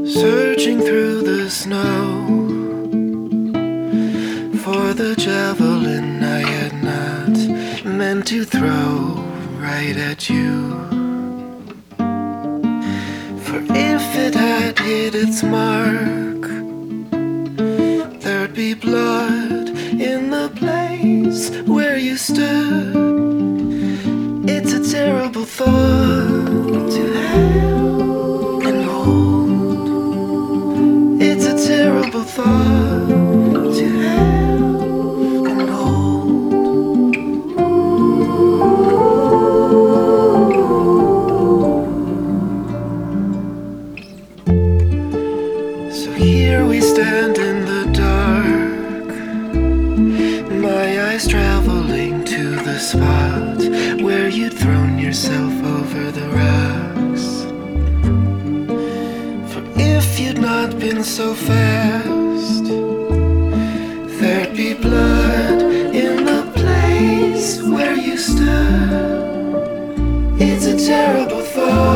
Searching through the snow for the javelin I had not meant to throw right at you. For if it had hit its mark, there'd be blood in the place where you stood. It's a terrible thought to have and hold. It's a terrible thought to have and hold. So here we stand in the dark, my eyes traveling to the spot where you'd thrown yourself over the rocks. For if you'd not been so fast, there'd be blood in the place where you stood. It's a terrible thought